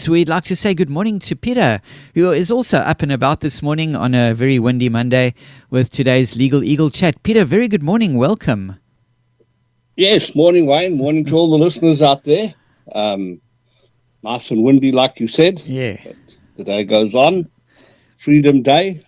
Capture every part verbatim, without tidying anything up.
that, we'd like to say good morning to Peter, who is also up and about this morning on a very windy Monday with today's Legal Eagle Chat. Peter, very good morning. Welcome. Yes, morning, Wayne. Morning to all the listeners out there. Um, nice and windy, like you said. Yeah. But the day goes on. Freedom Day.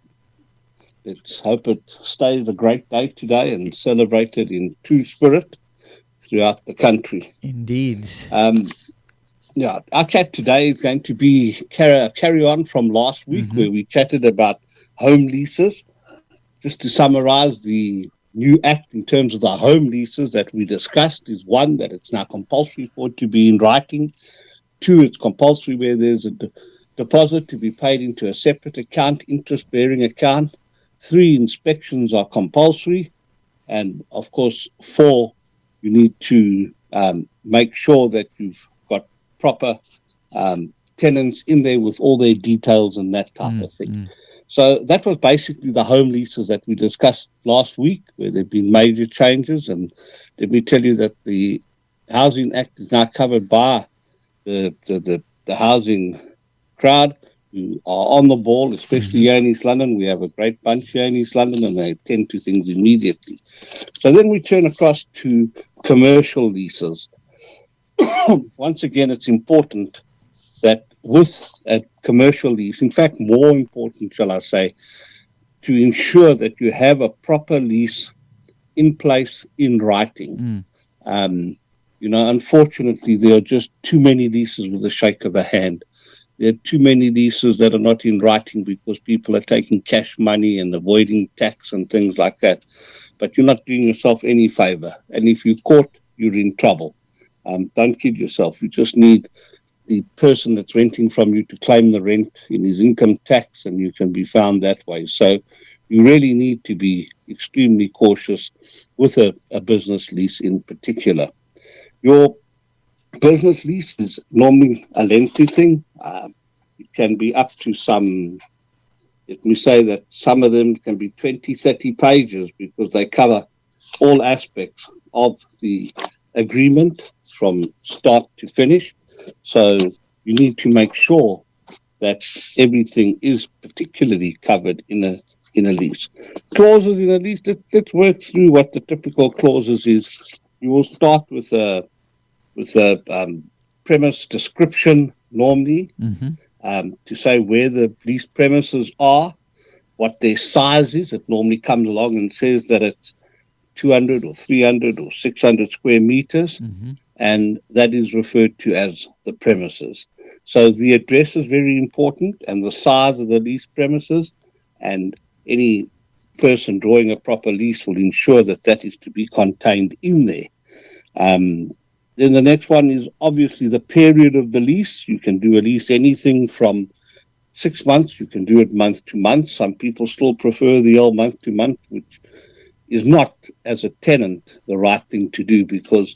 Let's hope it stays a great day today and celebrated in true spirit throughout the country. Indeed. Um, yeah, our chat today is going to be carry, carry on from last week, mm-hmm. where we chatted about home leases. Just to summarize, the new act in terms of the home leases that we discussed is one, that it's now compulsory for it to be in writing. Two, it's compulsory where there's a de- deposit to be paid into a separate account, interest-bearing account. Three, inspections are compulsory. And, of course, four, you need to um, make sure that you've got proper um, tenants in there with all their details and that type mm, of thing. Mm. So that was basically the home leases that we discussed last week, where there have been major changes. And let me tell you that the Housing Act is now covered by the the, the, the housing crowd who are on the ball, especially here in East London. We have a great bunch here in East London, and they attend to things immediately. So then we turn across to commercial leases. Once again, it's important that with a commercial lease, in fact, more important, shall I say, to ensure that you have a proper lease in place in writing. Mm. Um, you know, unfortunately, there are just too many leases with a shake of a hand. There are too many leases that are not in writing because people are taking cash money and avoiding tax and things like that. But you're not doing yourself any favor. And if you're caught, you're in trouble. Um, don't kid yourself. You just need the person that's renting from you to claim the rent in his income tax, and you can be found that way. So you really need to be extremely cautious with a, a business lease in particular. Your business lease is normally a lengthy thing. Uh, it can be up to some, let me say that some of them can be twenty, thirty pages because they cover all aspects of the agreement from start to finish. So you need to make sure that everything is particularly covered in a in a lease. Clauses in a lease, let, let's work through what the typical clauses is. You will start with a with a um, premise description normally, mm-hmm. um, to say where the lease premises are, what their size is. It normally comes along and says that it's two hundred or three hundred or six hundred square meters, mm-hmm. and that is referred to as the premises. So the address is very important, and the size of the lease premises, and any person drawing a proper lease will ensure that that is to be contained in there. Um, then the next one is obviously the period of the lease. You can do a lease anything from six months. You can do it month to month. Some people still prefer the old month to month, which is not, as a tenant, the right thing to do, because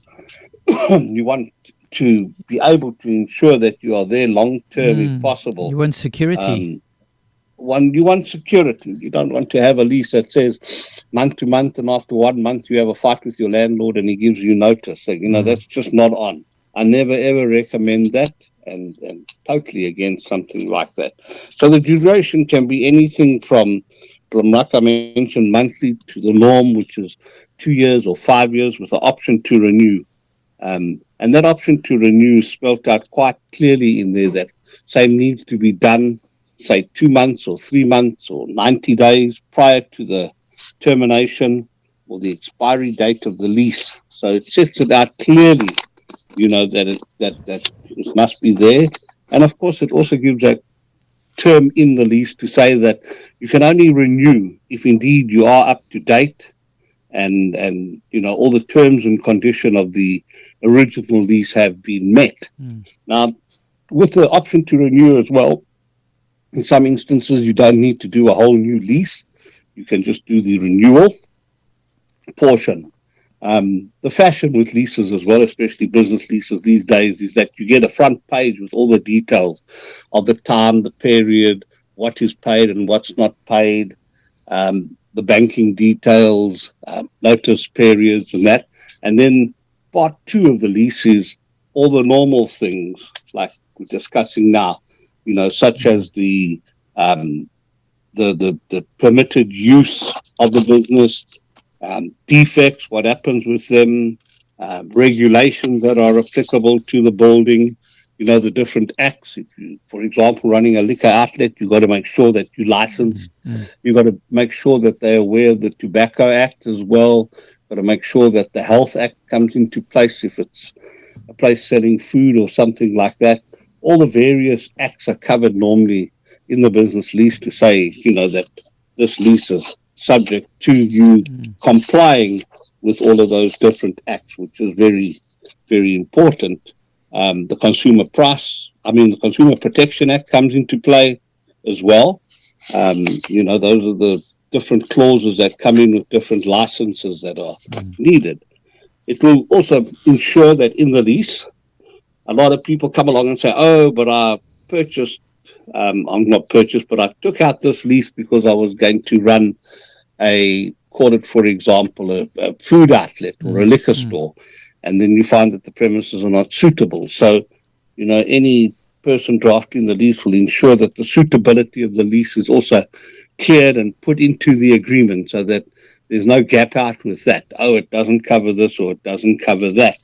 you want to be able to ensure that you are there long term mm, if possible. You want security. Um, one, you want security. You don't want to have a lease that says month to month, and after one month you have a fight with your landlord and he gives you notice. So, you know, mm. that's just not on. I never ever recommend that, and, and totally against something like that. So the duration can be anything from From, like I mentioned, monthly to the norm, which is two years or five years with the option to renew. Um, and that option to renew is spelled out quite clearly in there that same needs to be done, say, two months or three months or ninety days prior to the termination or the expiry date of the lease. So it sets it out clearly, you know, that it, that, that it must be there. And, of course, it also gives a term in the lease to say that you can only renew if indeed you are up to date and and you know all the terms and condition of the original lease have been met. Mm. Now, with the option to renew as well, in some instances you don't need to do a whole new lease. You can just do the renewal portion. Um, the fashion with leases as well, especially business leases these days, is that you get a front page with all the details of the time, the period, what is paid and what's not paid, um, the banking details, uh, notice periods and that. And then part two of the lease is all the normal things like we're discussing now, you know, such as the um, the, the the permitted use of the business, um, defects, what happens with them, uh, regulations that are applicable to the building, you know, the different acts. If you, for example, running a liquor outlet, you've got to make sure that you license. Mm-hmm. You've got to make sure that they're aware of the Tobacco Act as well. Got to make sure that the Health Act comes into place if it's a place selling food or something like that. All the various acts are covered normally in the business lease to say, you know, that this lease is subject to you mm. complying with all of those different acts, which is very, very important. Um, the Consumer Price, I mean, the Consumer Protection Act comes into play as well. Um, you know, those are the different clauses that come in with different licenses that are mm. needed. It will also ensure that in the lease, a lot of people come along and say, oh, but I purchased, um, I'm not purchased, but I took out this lease because I was going to run a, call it, for example, a, a food outlet or a liquor mm. store. And then you find that the premises are not suitable. So, you know, any person drafting the lease will ensure that the suitability of the lease is also cleared and put into the agreement so that there's no gap out with that. Oh, it doesn't cover this or it doesn't cover that.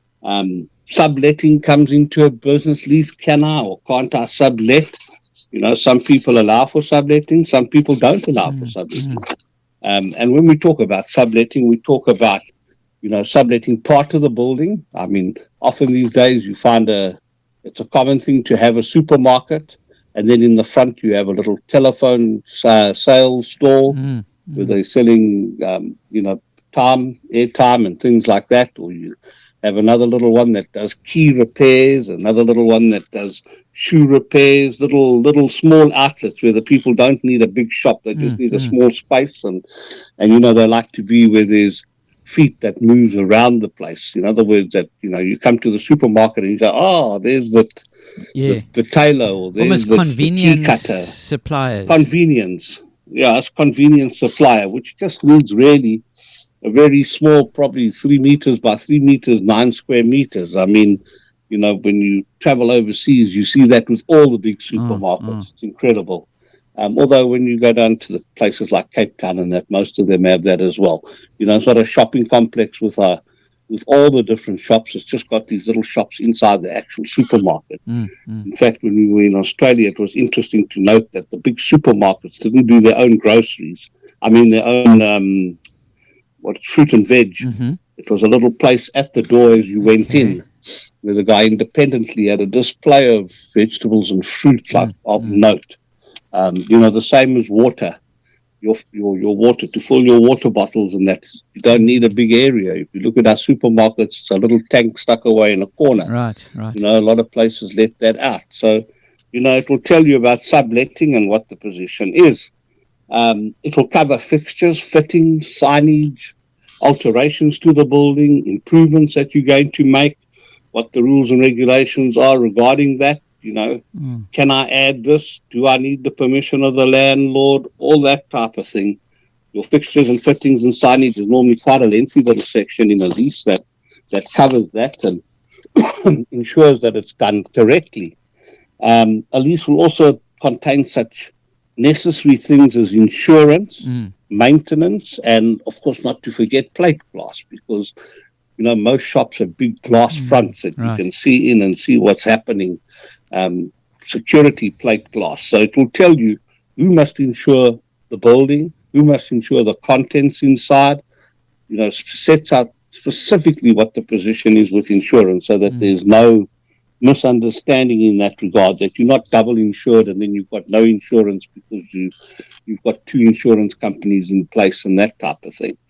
Um, subletting comes into a business lease. Can I or can't I sublet? You know, some people allow for subletting, some people don't allow mm. for subletting. Mm. Um, and when we talk about subletting, we talk about, you know, subletting part of the building. I mean, often these days you find a, it's a common thing to have a supermarket, and then in the front you have a little telephone uh, sales store mm, mm. where they're selling, um, you know, time, airtime and things like that. Or you have another little one that does key repairs, another little one that does shoe repairs, little little small outlets where the people don't need a big shop. They just mm, need mm. a small space. And, and, you know, they like to be where there's feet that moves around the place. In other words, that, you know, you come to the supermarket and you go, oh, there's the, yeah. the, the tailor, or there's almost the, convenience the key cutter. Suppliers. Convenience. Yeah, it's convenience supplier, which just needs really a very small, probably three meters by three meters, nine square meters. I mean, you know, when you travel overseas, you see that with all the big supermarkets. Oh, oh. It's incredible. Um, although when you go down to the places like Cape Town and that, most of them have that as well. You know, it's not a shopping complex with a, with all the different shops. It's just got these little shops inside the actual supermarket. Mm, mm. In fact, when we were in Australia, it was interesting to note that the big supermarkets didn't do their own groceries. I mean, their own um, what fruit and veg. Mm-hmm. It was a little place at the door as you went okay. in, where the guy independently had a display of vegetables and fruit like mm, of mm. note. Um, you know, the same as water, your, your your water, to fill your water bottles and that. You don't need a big area. If you look at our supermarkets, it's a little tank stuck away in a corner. Right, right. You know, a lot of places let that out. So, you know, it will tell you about subletting and what the position is. Um, it will cover fixtures, fittings, signage, alterations to the building, improvements that you're going to make, what the rules and regulations are regarding that. You know, mm. can I add this? Do I need the permission of the landlord? All that type of thing. Your fixtures and fittings and signage is normally quite a lengthy little section in a lease that, that covers that and ensures that it's done correctly. Um, a lease will also contain such necessary things as insurance, mm. maintenance, and, of course, not to forget plate glass, because, you know, most shops have big glass mm. fronts that right. you can see in and see what's happening. Um, security plate glass. So it will tell you who must insure the building, who must insure the contents inside. You know, sets out specifically what the position is with insurance so that mm. there's no misunderstanding in that regard, that you're not double insured and then you've got no insurance because you, you've got two insurance companies in place and that type of thing.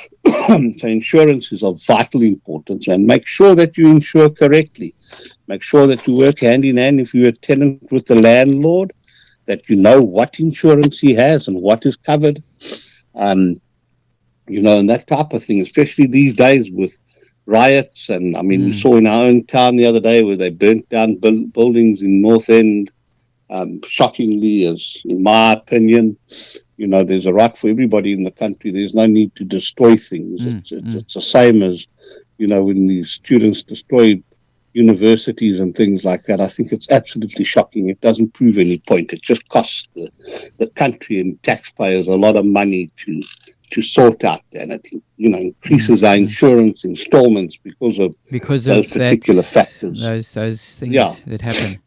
So insurance is of vital importance, and make sure that you insure correctly. Make sure that you work hand in hand if you're a tenant with the landlord, that you know what insurance he has and what is covered. Um, you know, and that type of thing, especially these days with riots. And I mean, mm. we saw in our own town the other day where they burnt down bu- buildings in North End. Um, shockingly, as in my opinion, you know, there's a right for everybody in the country. There's no need to destroy things. Mm. It's, it's, mm. it's the same as, you know, when the students destroy universities and things like that. I think it's absolutely shocking. It doesn't prove any point. It just costs the, the country and taxpayers a lot of money to to sort out that. And it, you know, increases our insurance installments because of because those of particular factors. Those those things yeah. that happen.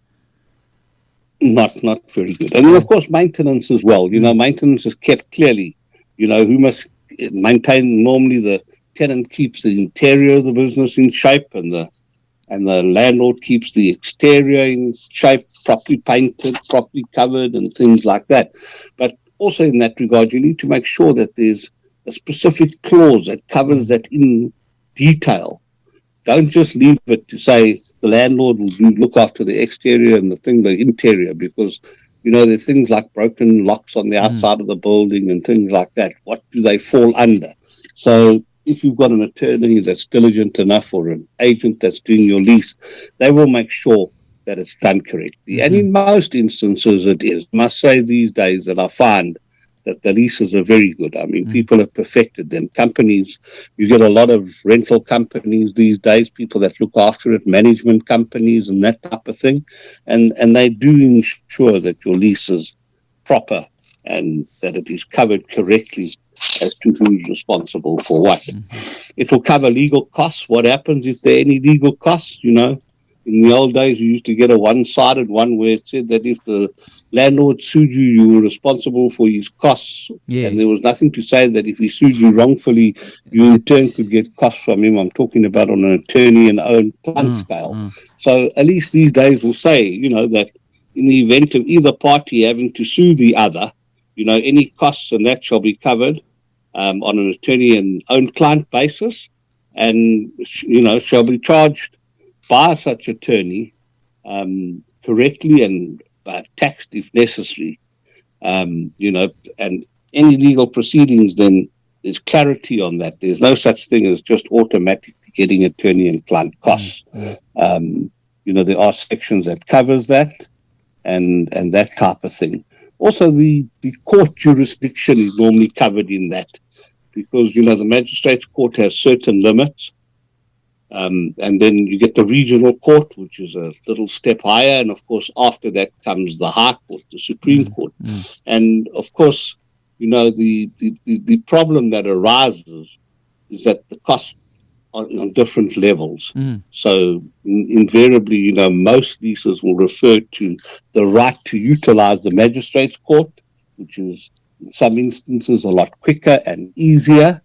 Not not very good. And then, of course, maintenance as well. You know, maintenance is kept clearly. You know, who must maintain? Normally, the tenant keeps the interior of the business in shape, and the and the landlord keeps the exterior in shape, properly painted, properly covered, and things like that. But also in that regard, you need to make sure that there's a specific clause that covers that in detail. Don't just leave it to say the landlord will do, look after the exterior and the thing, the interior, because, you know, there's things like broken locks on the outside mm. of the building and things like that. What do they fall under? So if you've got an attorney that's diligent enough or an agent that's doing your lease, they will make sure that it's done correctly. Mm-hmm. And in most instances it is. I must say these days that I find that the leases are very good. I mean, mm. people have perfected them. Companies, you get a lot of rental companies these days, people that look after it, management companies and that type of thing. And, and they do ensure that your lease is proper and that it is covered correctly as to who's responsible for what. Mm-hmm. It will cover legal costs. What happens if there are any legal costs? You know, in the old days, you used to get a one-sided one where it said that if the landlord sued you, you were responsible for his costs. Yeah. And there was nothing to say that if he sued you wrongfully, you in turn could get costs from him. I'm talking about on an attorney and own client mm, scale. Mm. So at least these days will say, you know, that in the event of either party having to sue the other, you know, any costs and that shall be covered um, on an attorney and own client basis, and, you know, shall be charged by such attorney um, correctly and uh, taxed if necessary. Um, you know, and any legal proceedings, then there's clarity on that. There's no such thing as just automatically getting attorney and client costs. Mm-hmm. Um, you know, there are sections that covers that and and that type of thing. Also, the, the court jurisdiction is normally covered in that because, you know, the magistrates court has certain limits. Um, and then you get the regional court, which is a little step higher. And, of course, after that comes the High Court, the Supreme mm, Court. Mm. And, of course, you know, the, the, the, the problem that arises is that the costs are on different levels. Mm. So, in, invariably, you know, most leases will refer to the right to utilize the magistrates court, which is, in some instances, a lot quicker and easier.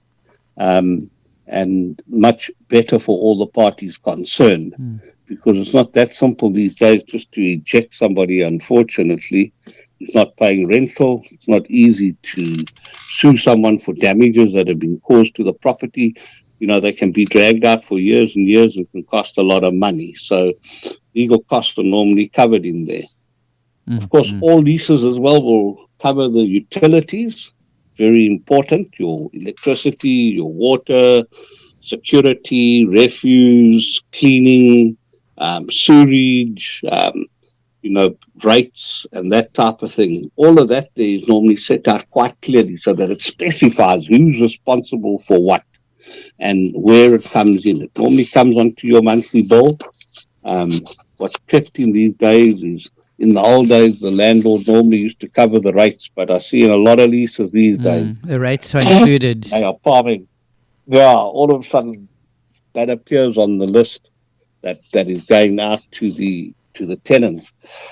Um and much better for all the parties concerned, mm. because it's not that simple these days just to eject somebody, unfortunately. It's not paying rental. It's not easy to sue someone for damages that have been caused to the property. You know, they can be dragged out for years and years and can cost a lot of money. So legal costs are normally covered in there. Mm. Of course, mm. all leases as well will cover the utilities. Very important, your electricity, your water, security, refuse, cleaning, um, sewerage, um, you know, rates and that type of thing. All of that there is normally set out quite clearly so that it specifies who's responsible for what and where it comes in. It normally comes onto your monthly bill. Um, what's kept in these days is, in the old days, the landlord normally used to cover the rates, but I see in a lot of leases these mm, days, the rates are included. They are palming. Yeah, all of a sudden that appears on the list that, that is going out to the to the tenants,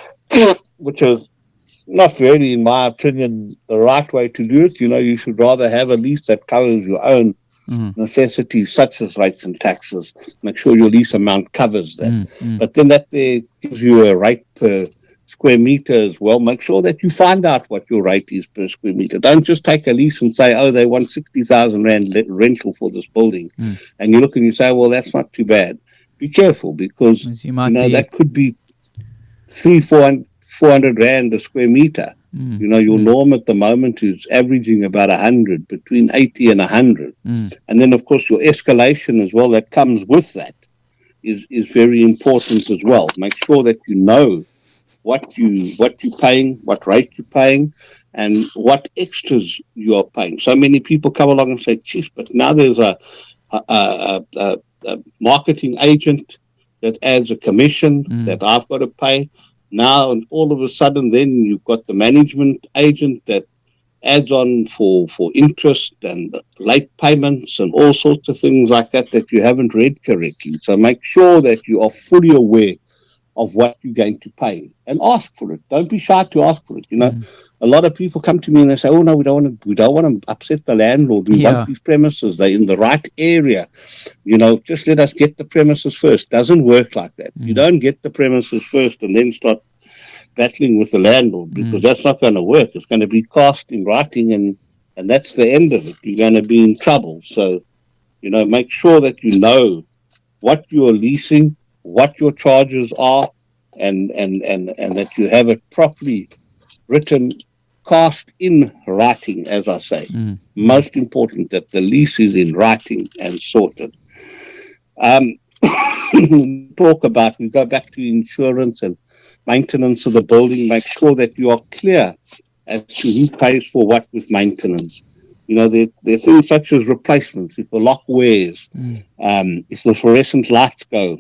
which is not really, in my opinion, the right way to do it. You know, you should rather have a lease that covers your own mm. necessities, such as rates and taxes. Make sure your lease amount covers that. Mm, mm. But then that there gives you a rate per square meter as well. Make sure that you find out what your rate is per square meter. Don't just take a lease and say, oh, they want sixty thousand rand le- rental for this building. Mm. And you look and you say, well, that's not too bad. Be careful, because you, you know, that could be three, four hundred rand a square meter. Mm. You know, your mm. norm at the moment is averaging about one hundred, between eighty and one hundred. Mm. And then, of course, your escalation as well that comes with that is, is very important as well. Make sure that you know what you what you're paying, what rate you're paying, and what extras you are paying. So many people come along and say, "Chief, but now there's a a, a, a, a marketing agent that adds a commission Mm. that I've got to pay. Now, and all of a sudden, then you've got the management agent that adds on for, for interest and late payments and all sorts of things like that that you haven't read correctly. So make sure that you are fully aware of what you're going to pay and ask for it. Don't be shy to ask for it. You know, mm. a lot of people come to me and they say, "Oh no, we don't want to. We don't want to upset the landlord. We yeah. want these premises. They're in the right area. You know, just let us get the premises first." Doesn't work like that. Mm. You don't get the premises first and then start battling with the landlord, because mm. that's not going to work. It's going to be cast in writing, and and that's the end of it. You're going to be in trouble. So, you know, make sure that you know what you are leasing, what your charges are, and and and and that you have it properly written, cast in writing, as I say. Mm. Most important that the lease is in writing and sorted. Um, talk about, we go back to insurance and maintenance of the building. Make sure that you are clear as to who pays for what with maintenance. You know, there, there are things such as replacements. If the lock wears, mm. um, if the fluorescent lights go,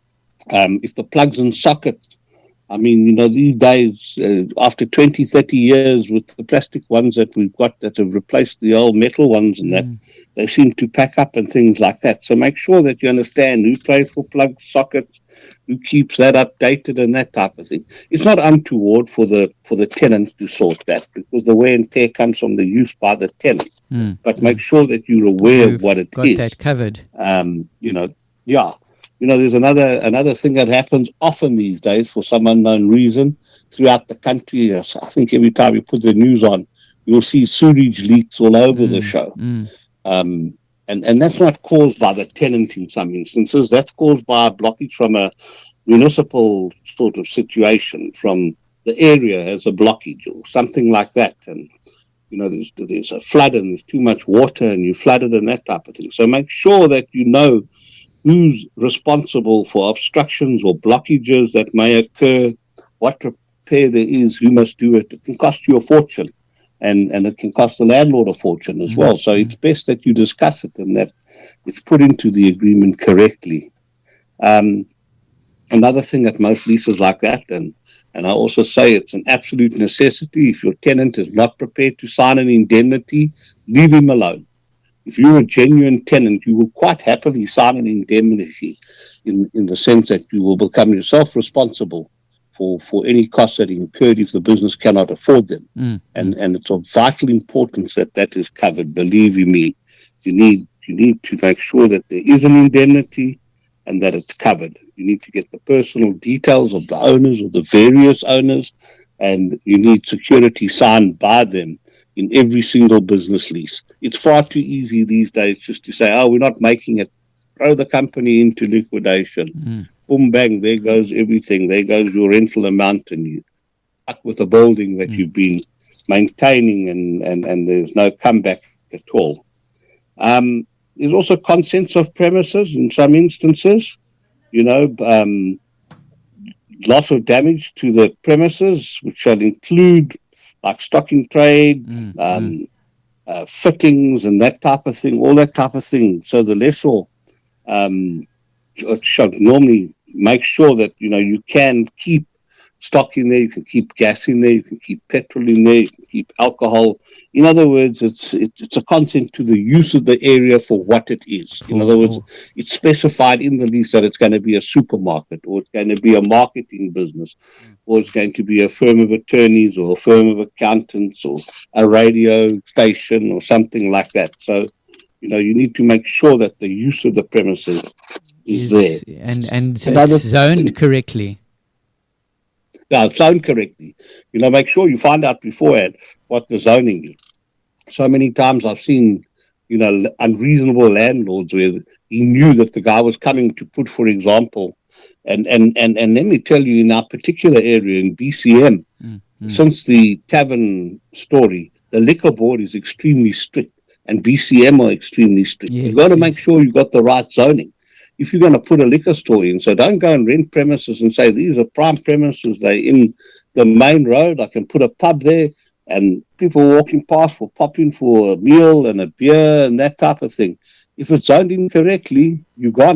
um, if the plugs and sockets. I mean, you know, these days, uh, after twenty, thirty years with the plastic ones that we've got that have replaced the old metal ones and mm. that, they seem to pack up and things like that. So make sure that you understand who pays for plugs, sockets, who keeps that updated and that type of thing. It's not untoward for the for the tenant to sort that, because the wear and tear comes from the use by the tenant. Mm. But make sure that you're aware You've of what it got is. Got that covered. Um, you know, yeah. You know, there's another another thing that happens often these days for some unknown reason throughout the country. I think every time you put the news on, you'll see sewage leaks all over mm. the show. Mm. Um, and, and that's not caused by the tenant in some instances. That's caused by a blockage from a municipal sort of situation, from the area has a blockage or something like that. And, you know, there's, there's a flood and there's too much water and you flooded and that type of thing. So make sure that you know who's responsible for obstructions or blockages that may occur, what repair there is, who must do it. It can cost you a fortune. And, and it can cost the landlord a fortune as well. So it's best that you discuss it and that it's put into the agreement correctly. Um, another thing that most leases like that, and, and I also say it's an absolute necessity, if your tenant is not prepared to sign an indemnity, leave him alone. If you're a genuine tenant, you will quite happily sign an indemnity in, in the sense that you will become yourself responsible for, for any costs that incurred if the business cannot afford them. Mm. And and it's of vital importance that that is covered. Believe you me, you need you need to make sure that there is an indemnity and that it's covered. You need to get the personal details of the owners or the various owners, and you need security signed by them in every single business lease. It's far too easy these days just to say, oh, we're not making it, throw the company into liquidation. Mm. Boom, bang, there goes everything. There goes your rental amount, and you're stuck with a building that mm. you've been maintaining, and, and, and there's no comeback at all. Um, there's also consents of premises in some instances, you know, um, loss of damage to the premises, which shall include like stock in trade, mm. um, mm. Uh, fittings and that type of thing, all that type of thing. So the lessor um, should normally make sure that, you know, you can keep stock in there, you can keep gas in there, you can keep petrol in there, you can keep alcohol. In other words, it's it's, it's a consent to the use of the area for what it is. In other words, it's specified in the lease that it's going to be a supermarket, or it's going to be a marketing business, or it's going to be a firm of attorneys or a firm of accountants or a radio station or something like that. So, you know, you need to make sure that the use of the premises is, is there. And, and so it's zoned thing. correctly. Yeah, zoned correctly. You know, make sure you find out beforehand what the zoning is. So many times I've seen, you know, unreasonable landlords where he knew that the guy was coming to put, for example, and, and, and, and let me tell you, in our particular area in B C M, mm-hmm. since the tavern story, the liquor board is extremely strict, and B C M are extremely strict. Yes, You've got to yes. make sure you've got the right zoning. If you're going to put a liquor store in, so don't go and rent premises and say, these are prime premises, they're in the main road, I can put a pub there, and people walking past will pop in for a meal and a beer and that type of thing. If it's zoned incorrectly, you're gone.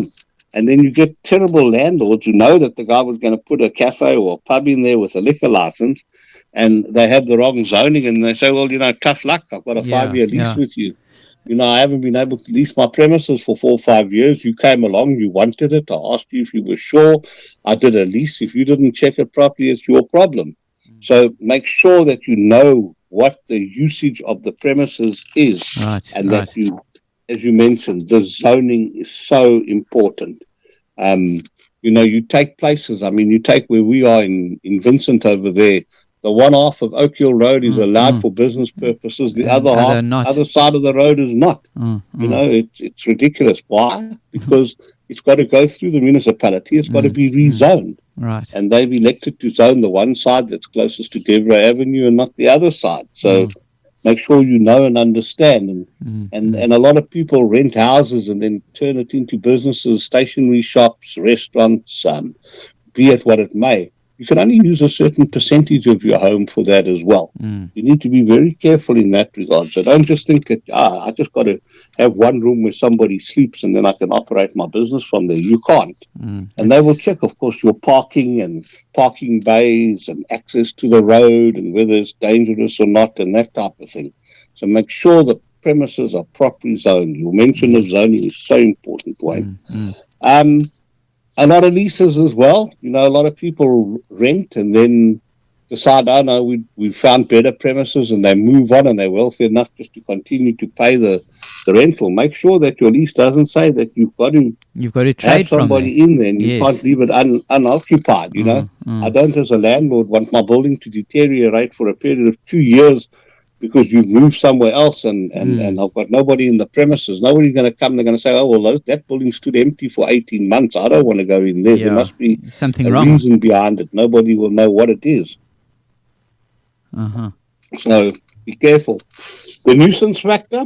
And then you get terrible landlords who know that the guy was going to put a cafe or a pub in there with a liquor license, and they have the wrong zoning, and they say, well, you know, tough luck. I've got a Yeah, five-year lease yeah. with you. You know, I haven't been able to lease my premises for four or five years. You came along, you wanted it. I asked you if you were sure. I did a lease. If you didn't check it properly, it's your problem. So make sure that you know what the usage of the premises is, Right, and right. that you, as you mentioned, the zoning is so important. Um, you know, you take places, I mean, you take where we are in, in Vincent over there, the one half of Oak Hill Road is Mm, allowed mm. for business purposes, the And other other half, not. other side of the road is not. Mm, You mm. know, it's it's ridiculous. Why? Because it's got to go through the municipality, it's got to Mm, be mm. rezoned. Right. And they've elected to zone the one side that's closest to Deborah Avenue and not the other side. So Mm. make sure you know and understand. And, Mm, and, mm. and a lot of people rent houses and then turn it into businesses, stationery shops, restaurants, um, be it what it may. You can only use a certain percentage of your home for that as well. Mm. You need to be very careful in that regard. So don't just think that, ah, I just got to have one room where somebody sleeps and then I can operate my business from there. You can't. Mm. And they will check, of course, your parking and parking bays and access to the road and whether it's dangerous or not and that type of thing. So make sure the premises are properly zoned. Your mention of zoning is so important, Wayne. Mm. Mm. Um, a lot of leases as well. You know, a lot of people rent and then decide, oh no, we we found better premises, and they move on and they're wealthy enough just to continue to pay the, the rental. Make sure that your lease doesn't say that you've got to You've got to have trade from there. somebody in there and you Yes. can't leave it un, unoccupied, you know. Mm, mm. I don't, as a landlord, want my building to deteriorate for a period of two years because you've moved somewhere else and, and, Mm. and I've got nobody in the premises. Nobody's going to come. They're going to say, oh, well, those, that building stood empty for eighteen months. I don't want to go in there. Yeah. There must be Something a wrong. reason behind it. Nobody will know what it is. Uh-huh. So be careful. The nuisance factor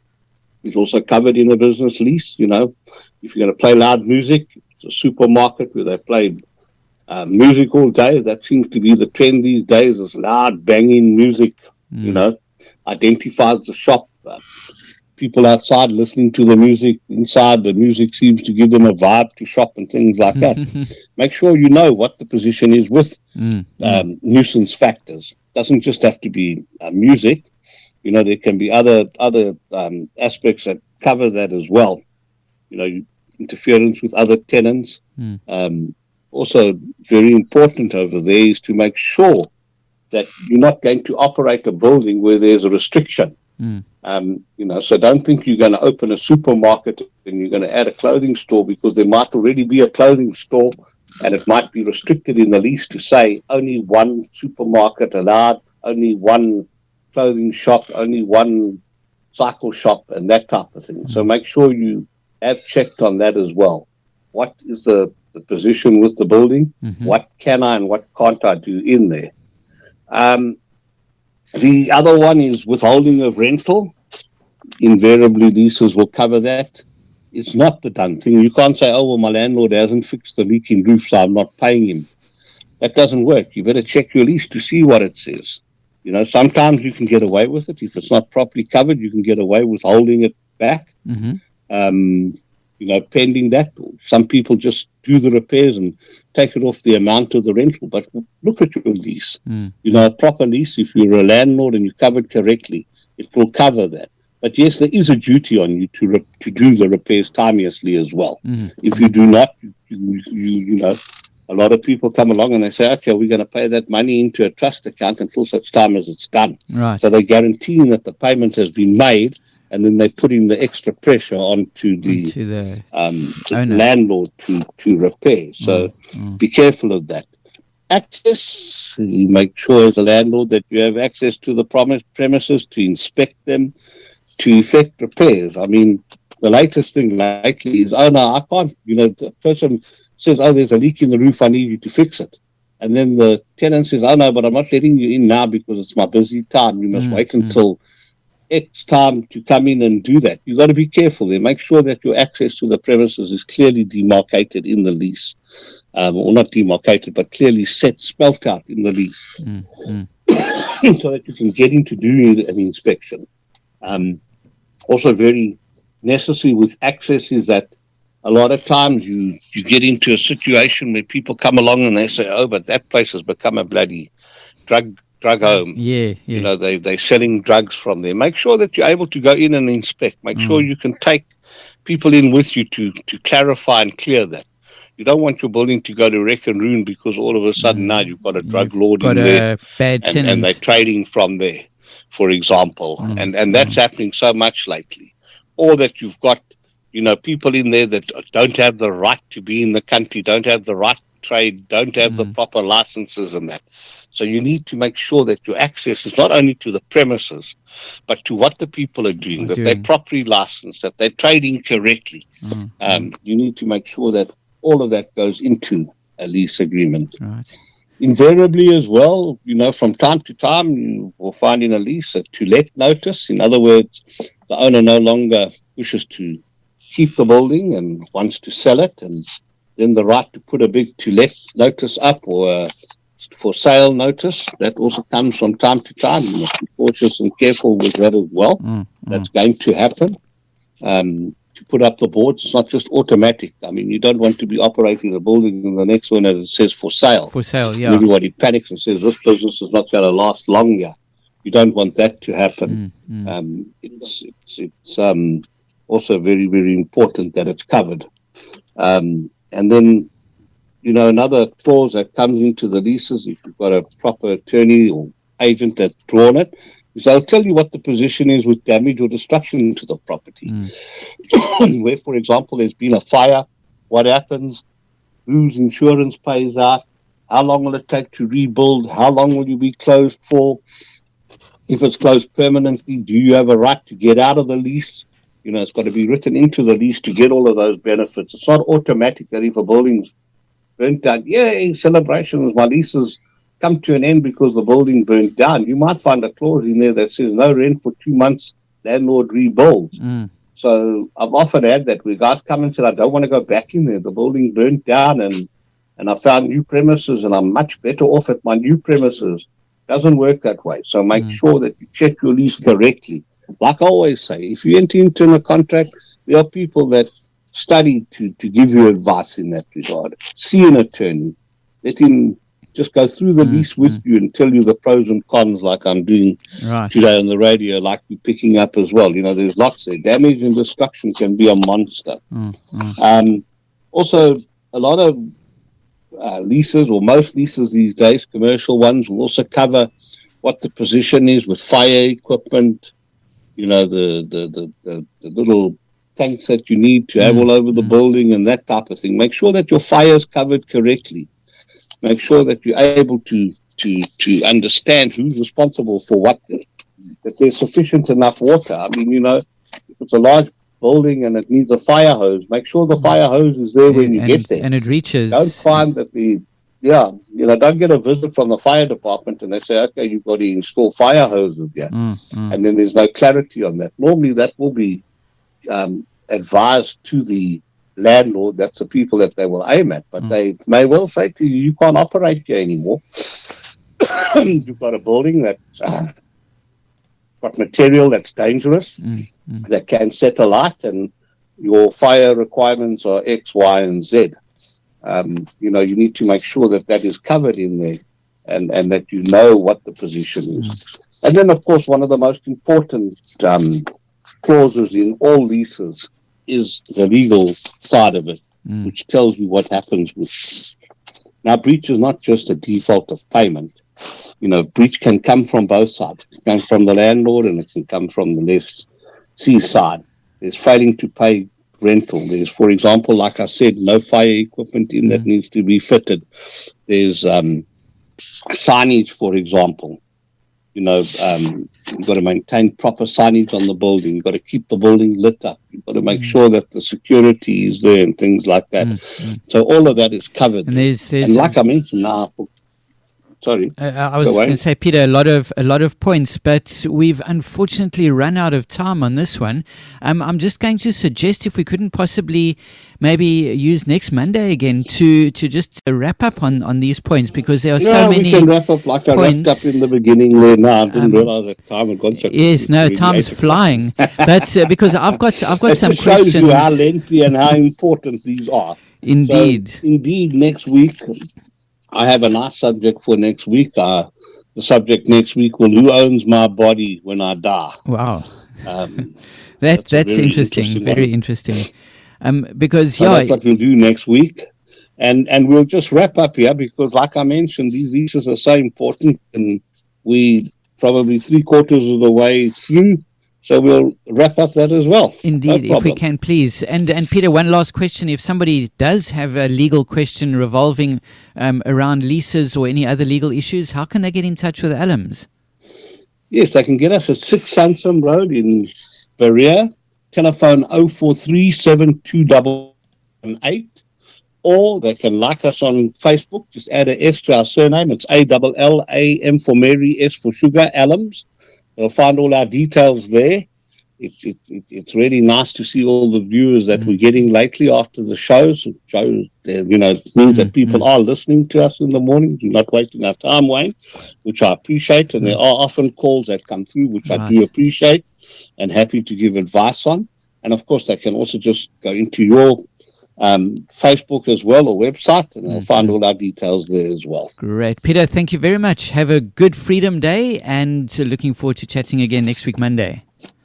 is also covered in a business lease. You know, if you're going to play loud music, it's a supermarket where they play uh, music all day. That seems to be the trend these days, is loud, banging music, Mm. you know, identifies the shop. Uh, people outside listening to the music, inside the music seems to give them a vibe to shop and things like that. Make sure you know what the position is with Mm. um, nuisance factors. Doesn't just have to be uh, music. You know, there can be other other um, aspects that cover that as well. You know, interference with other tenants. Mm. Um, also, very important over there is to make sure that you're not going to operate a building where there's a restriction. Mm. Um, you know, so don't think you're going to open a supermarket and you're going to add a clothing store, because there might already be a clothing store and it might be restricted in the lease to say only one supermarket allowed, only one clothing shop, only one cycle shop, and that type of thing. Mm. So make sure you have checked on that as well. What is the, the position with the building? Mm-hmm. What can I and what can't I do in there? Um, the other one is withholding of rental. Invariably, leases will cover that. It's not the done thing. You can't say, oh, well, my landlord hasn't fixed the leaking roof, so I'm not paying him. That doesn't work. You better check your lease to see what it says. You know, sometimes you can get away with it. If it's not properly covered, you can get away with holding it back. Mm-hmm. Um, you know, pending that. Some people just do the repairs and take it off the amount of the rental. But look at your lease. Mm. You know, a proper lease, if you're a landlord and you cover it correctly, it will cover that. But yes, there is a duty on you to re- to do the repairs timeously as well. Mm. If you do not, you, you, you, you know, a lot of people come along and they say, okay, we're going to pay that money into a trust account until such time as it's done. Right. So they're guaranteeing that the payment has been made, and then they put in the extra pressure onto the, Onto the um, owner. landlord to, to repair. So Mm, mm. be careful of that. Access, you make sure as a landlord that you have access to the promise, premises to inspect them, to effect repairs. I mean, the latest thing lately is, oh no, I can't, you know, the person says, oh, there's a leak in the roof, I need you to fix it. And then the tenant says, oh no, but I'm not letting you in now because it's my busy time. You must Mm, wait mm. until X time to come in and do that. You've got to be careful there. Make sure that your access to the premises is clearly demarcated in the lease. Um, or not demarcated, but clearly set, spelt out in the lease. Mm, mm. So that you can get into doing an inspection. Um, also very necessary with access is that a lot of times you, you get into a situation where people come along and they say, oh, but that place has become a bloody drug drug home. Yeah, yeah. You know, they, they're selling drugs from there. Make sure that you're able to go in and inspect. Make mm. sure you can take people in with you to, to clarify and clear that. You don't want your building to go to wreck and ruin because all of a sudden mm. now you've got a drug you've lord got in a there bad and, and they're trading from there, for example. Mm. And, and that's mm. happening so much lately. Or that you've got, you know, people in there that don't have the right to be in the country, don't have the right to trade, don't have mm. the proper licenses and that. So you need to make sure that your access is not only to the premises, but to what the people are doing, are that doing. they're properly licensed, that they're trading correctly. Mm. Um, you need to make sure that all of that goes into a lease agreement. Right. Invariably as well, you know, from time to time, you will find in a lease a to-let notice. In other words, the owner no longer wishes to keep the building and wants to sell it, and then the right to put a big to-let notice up or a for sale notice. That also comes from time to time. You must be cautious and careful with that as well. Mm, mm. That's going to happen. Um, to put up the boards, it's not just automatic. I mean, you don't want to be operating a building and the next one it says for sale. For sale, yeah. Everybody panics and says this business is not going to last long here. You don't want that to happen. Mm, mm. Um, it's it's, it's um, also very, very important that it's covered. Um, and then, you know, another clause that comes into the leases, if you've got a proper attorney or agent that's drawn it, is they'll tell you what the position is with damage or destruction to the property. Mm. Where, for example, there's been a fire, what happens, whose insurance pays out, how long will it take to rebuild, how long will you be closed for, if it's closed permanently, do you have a right to get out of the lease? You know, it's got to be written into the lease to get all of those benefits. It's not automatic that if a building's burnt down, yay, celebrations, my leases come to an end because the building burnt down. You might find a clause in there that says no rent for two months, landlord rebuilds. Mm. So I've often had that where guys come and said, I don't want to go back in there. The building burnt down and, and I found new premises and I'm much better off at my new premises. Doesn't work that way. So make mm. sure that you check your lease correctly. Like I always say, if you enter into a contract, there are people that study to, to give you advice in that regard. See an attorney. Let him just go through the mm, lease with mm. you and tell you the pros and cons like I'm doing right. today on the radio, like we're picking up as well. You know, there's lots there. Damage and destruction can be a monster. Mm, mm. Um, also, a lot of uh, leases, or most leases these days, commercial ones, will also cover what the position is with fire equipment, you know, the, the, the, the, the little tanks that you need to have mm, all over the mm. building and that type of thing. Make sure that your fire is covered correctly. Make sure that you're able to, to, to understand who's responsible for what, that there's sufficient enough water. I mean, you know, if it's a large building and it needs a fire hose, make sure the fire hose is there when you and, get there. And it reaches. Don't find that the, yeah, you know, don't get a visit from the fire department and they say, okay, you've got to install fire hoses here. Mm, mm. And then there's no clarity on that. Normally that will be um, advised to the landlord. That's the people that they will aim at, but mm. they may well say to you, you can't operate here anymore. You've got a building that's uh, got material that's dangerous, mm. Mm. that can set alight, and your fire requirements are X, Y, and Z. Um, you know, you need to make sure that that is covered in there, and, and that you know what the position is. Mm. And then, of course, one of the most important um, clauses in all leases is the legal side of it, mm. which tells you what happens with. Now, breach is not just a default of payment. You know, breach can come from both sides. It can come from the landlord and it can come from the lessee side. There's failing to pay rental. There's, for example, like I said, no fire equipment in mm. that needs to be fitted. There's um, signage, for example. You know, um, you've got to maintain proper signage on the building. You've got to keep the building lit up. You've got to make mm. sure that the security is there and things like that. Mm. Mm. So all of that is covered. And, there's, there's and like I mentioned now, for, Sorry. Uh, I was going to say, Peter, a lot of a lot of points, but we've unfortunately run out of time on this one. Um, I'm just going to suggest if we couldn't possibly maybe use next Monday again to, to just wrap up on, on these points, because there are no, so many we can wrap up like points. I wrapped up in the beginning there. No, I didn't um, realize that time had gone so quickly. Yes, no, time's flying. But uh, because I've got I've got it some just shows questions. You how lengthy and how important these are. Indeed. So, indeed, next week, I have a nice subject for next week. Uh, the subject next week will who owns my body when I die. Wow. Um, that That's, that's very interesting, interesting very one. interesting. Um, because, so yeah. That's what we'll do next week. And and we'll just wrap up here because, like I mentioned, these leases are so important, and we probably three quarters of the way through. So we'll wrap up that as well. Indeed, no if we can, please. And and Peter, one last question. If somebody does have a legal question revolving um, around leases or any other legal issues, how can they get in touch with Allums? Yes, they can get us at six Sansom Road in Berea, telephone oh four three, seven two one eight. Or they can like us on Facebook. Just add an S to our surname. It's A L L A M for Mary, S for Sugar, Allums. They'll find all our details there. It's it, it, it's really nice to see all the viewers that mm-hmm. we're getting lately after the shows. It shows, uh, you know, it means mm-hmm. that people are listening to us in the morning. We're not wasting our time, Wayne, which I appreciate. And mm-hmm. there are often calls that come through, which right. I do appreciate and happy to give advice on. And, of course, they can also just go into your um, Facebook as well or website, and they'll mm-hmm. find all our details there as well. Great. Peter, thank you very much. Have a good Freedom Day, and looking forward to chatting again next week, Monday.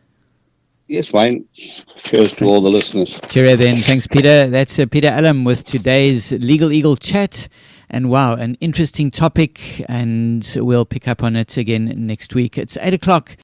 Yes, Wayne. Cheers to all the listeners. Cheerio then. Thanks, Peter. That's uh, Peter Allum with today's Legal Eagle Chat. And wow, an interesting topic, and we'll pick up on it again next week. It's eight o'clock.